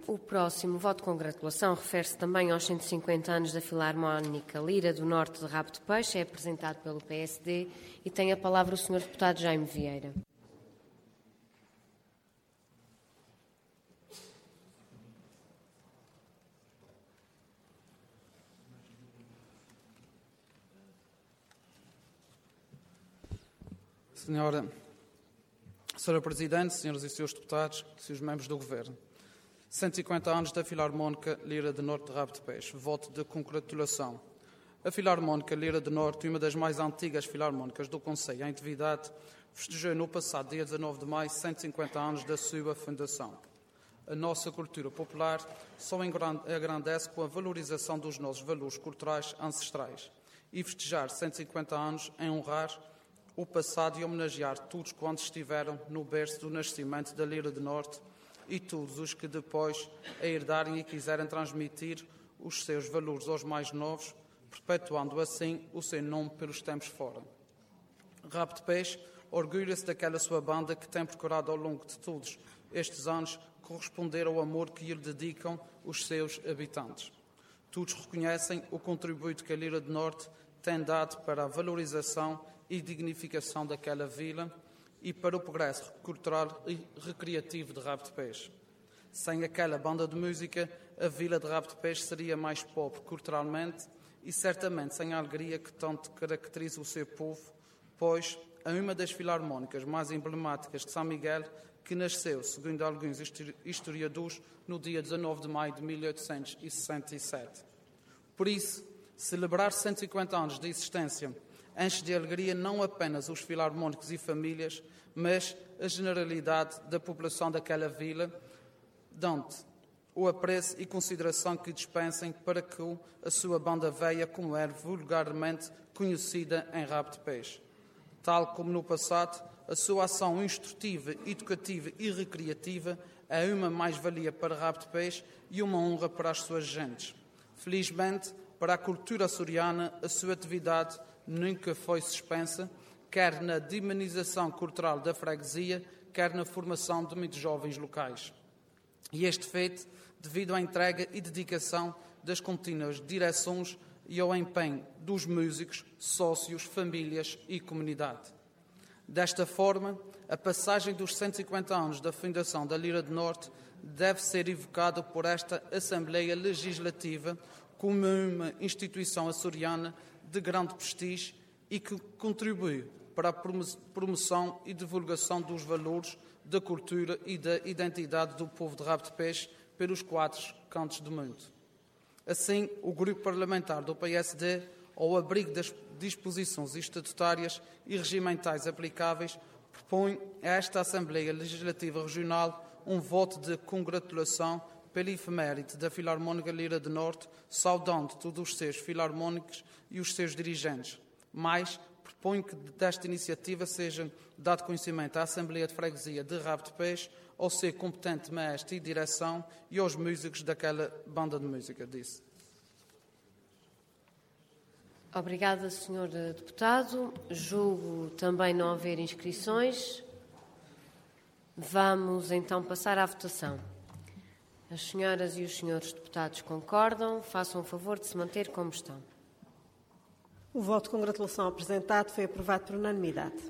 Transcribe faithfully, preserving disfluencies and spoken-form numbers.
O próximo voto de congratulação refere-se também aos cento e cinquenta anos da Filarmónica Lira do Norte de Rabo de Peixe, é apresentado pelo P S D e tem a palavra o senhor deputado Jaime Vieira. Senhora, Senhora Presidente, senhoras e senhores deputados, senhores membros do Governo, cento e cinquenta anos da Filarmónica Lira do Norte de Rabo de Peixe, voto de congratulação. A Filarmónica Lira do Norte, uma das mais antigas filarmónicas do Conselho em atividade, festejou no passado dia dezanove de maio cento e cinquenta anos da sua fundação. A nossa cultura popular só engrandece com a valorização dos nossos valores culturais ancestrais e festejar cento e cinquenta anos em honrar o passado e homenagear todos quantos estiveram no berço do nascimento da Lira do Norte e todos os que depois a herdarem e quiserem transmitir os seus valores aos mais novos, perpetuando assim o seu nome pelos tempos fora. Rabo de Peixe orgulha-se daquela sua banda que tem procurado ao longo de todos estes anos corresponder ao amor que lhe dedicam os seus habitantes. Todos reconhecem o contributo que a Lira do Norte tem dado para a valorização e dignificação daquela vila e para o progresso cultural e recreativo de Rabo de Peixe. Sem aquela banda de música, a vila de Rabo de Peixe seria mais pobre culturalmente e certamente sem a alegria que tanto caracteriza o seu povo, pois é uma das filarmónicas mais emblemáticas de São Miguel, que nasceu, segundo alguns historiadores, no dia dezanove de maio de mil oitocentos e sessenta e sete. Por isso, celebrar cento e cinquenta anos de existência enche de alegria não apenas os filarmónicos e famílias, mas a generalidade da população daquela vila, dando o apreço e consideração que dispensem para que a sua banda veia, como era vulgarmente conhecida em Rabo de Peixe. Tal como no passado, a sua ação instrutiva, educativa e recreativa é uma mais-valia para Rabo de Peixe e uma honra para as suas gentes. Felizmente, para a cultura açoriana, a sua atividade nunca foi suspensa, quer na dinamização cultural da freguesia, quer na formação de muitos jovens locais. E este feito devido à entrega e dedicação das contínuas direções e ao empenho dos músicos, sócios, famílias e comunidade. Desta forma, a passagem dos cento e cinquenta anos da fundação da Lira do Norte deve ser evocada por esta Assembleia Legislativa como uma instituição açoriana de grande prestígio e que contribui para a promoção e divulgação dos valores da cultura e da identidade do povo de Rabo de Peixe pelos quatro cantos do mundo. Assim, o Grupo Parlamentar do P S D, ao abrigo das disposições estatutárias e regimentais aplicáveis, propõe a esta Assembleia Legislativa Regional um voto de congratulação pela efeméride da Filarmónica Lira do Norte, saudando todos os seus filarmónicos e os seus dirigentes. Mais, propõe que desta iniciativa seja dado conhecimento à Assembleia de Freguesia de Rabo de Peixe, ao seu competente mestre e direção e aos músicos daquela banda de música, disse. Obrigada, senhor Deputado. Julgo também não haver inscrições. Vamos então passar à votação. As senhoras e os senhores deputados concordam. Façam o favor de se manter como estão. O voto de congratulação apresentado foi aprovado por unanimidade.